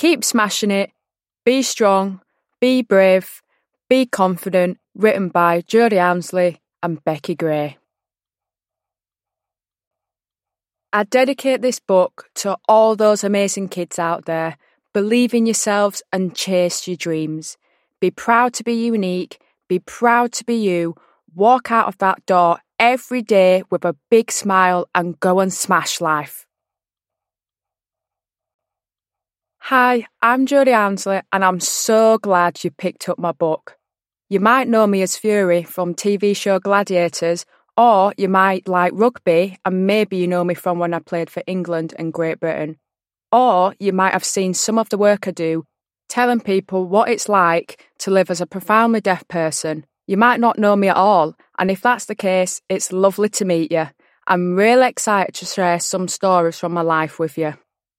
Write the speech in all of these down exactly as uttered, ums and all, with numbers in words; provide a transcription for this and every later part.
Keep smashing it. Be strong. Be brave. Be confident. Written by Jodie Armsley and Becky Gray. I dedicate this book to all those amazing kids out there. Believe in yourselves and chase your dreams. Be proud to be unique. Be proud to be you. Walk out of that door every day with a big smile and go and smash life. Hi, I'm Jodie Armsley and I'm so glad you picked up my book. You might know me as Fury from T V show Gladiators, or you might like rugby and maybe you know me from when I played for England and Great Britain. Or you might have seen some of the work I do, telling people what it's like to live as a profoundly deaf person. You might not know me at all, and if that's the case, it's lovely to meet you. I'm really excited to share some stories from my life with you.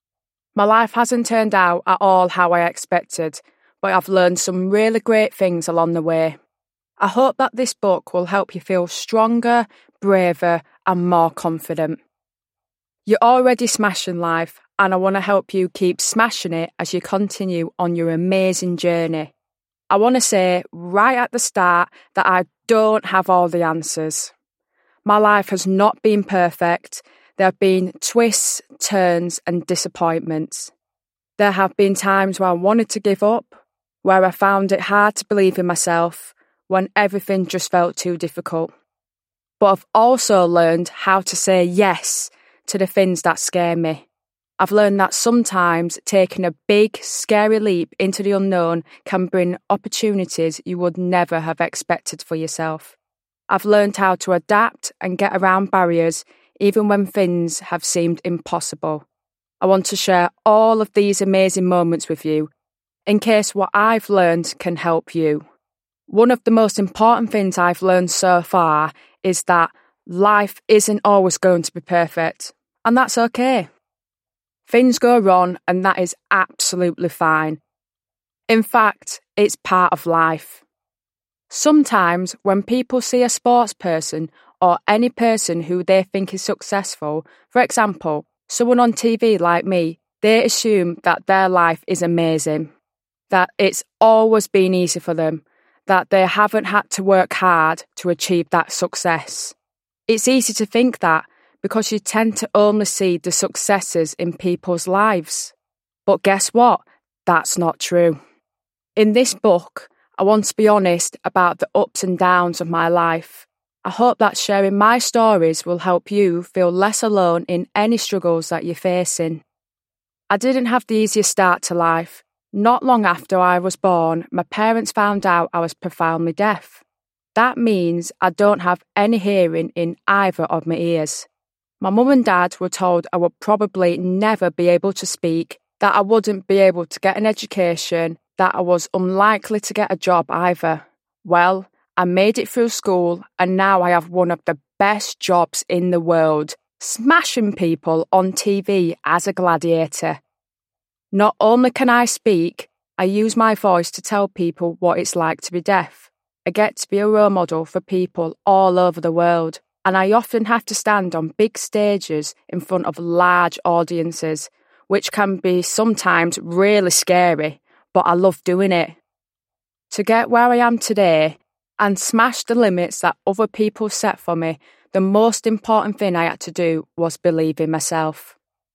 My life hasn't turned out at all how I expected, but I've learned some really great things along the way. I hope that this book will help you feel stronger, braver, and more confident. You're already smashing life, and I want to help you keep smashing it as you continue on your amazing journey. I want to say right at the start that I don't have all the answers. My life has not been perfect. There have been twists, turns, and disappointments. There have been times where I wanted to give up, where I found it hard to believe in myself, when everything just felt too difficult. But I've also learned how to say yes to the things that scare me. I've learned that sometimes taking a big, scary leap into the unknown can bring opportunities you would never have expected for yourself. I've learned how to adapt and get around barriers even when things have seemed impossible. I want to share all of these amazing moments with you, in case what I've learned can help you. One of the most important things I've learned so far is that life isn't always going to be perfect, and that's okay. Things go wrong, and that is absolutely fine. In fact, it's part of life. Sometimes when people see a sports person or any person who they think is successful, for example, someone on T V like me, they assume that their life is amazing, that it's always been easy for them, that they haven't had to work hard to achieve that success. It's easy to think that because you tend to only see the successes in people's lives. But guess what? That's not true. In this book, I want to be honest about the ups and downs of my life. I hope that sharing my stories will help you feel less alone in any struggles that you're facing. I didn't have the easiest start to life. Not long after I was born, my parents found out I was profoundly deaf. That means I don't have any hearing in either of my ears. My mum and dad were told I would probably never be able to speak, that I wouldn't be able to get an education, that I was unlikely to get a job either. Well, I made it through school and now I have one of the best jobs in the world, smashing people on T V as a gladiator. Not only can I speak, I use my voice to tell people what it's like to be deaf. I get to be a role model for people all over the world, and I often have to stand on big stages in front of large audiences, which can be sometimes really scary, but I love doing it. To get where I am today and smash the limits that other people set for me, the most important thing I had to do was believe in myself.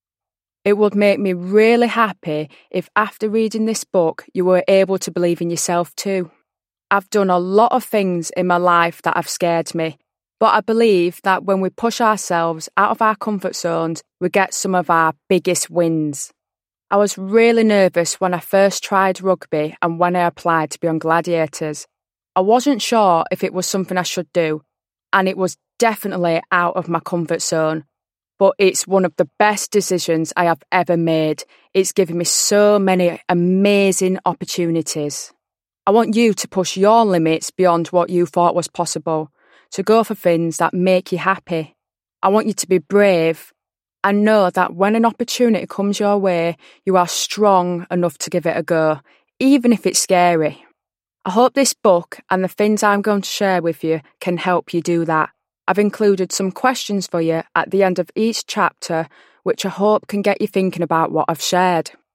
It would make me really happy if after reading this book you were able to believe in yourself too. I've done a lot of things in my life that have scared me, but I believe that when we push ourselves out of our comfort zones, we get some of our biggest wins. I was really nervous when I first tried rugby and when I applied to be on Gladiators. I wasn't sure if it was something I should do, and it was definitely out of my comfort zone. But it's one of the best decisions I have ever made. It's given me so many amazing opportunities. I want you to push your limits beyond what you thought was possible, to go for things that make you happy. I want you to be brave and know that when an opportunity comes your way, you are strong enough to give it a go, even if it's scary. I hope this book and the things I'm going to share with you can help you do that. I've included some questions for you at the end of each chapter, which I hope can get you thinking about what I've shared.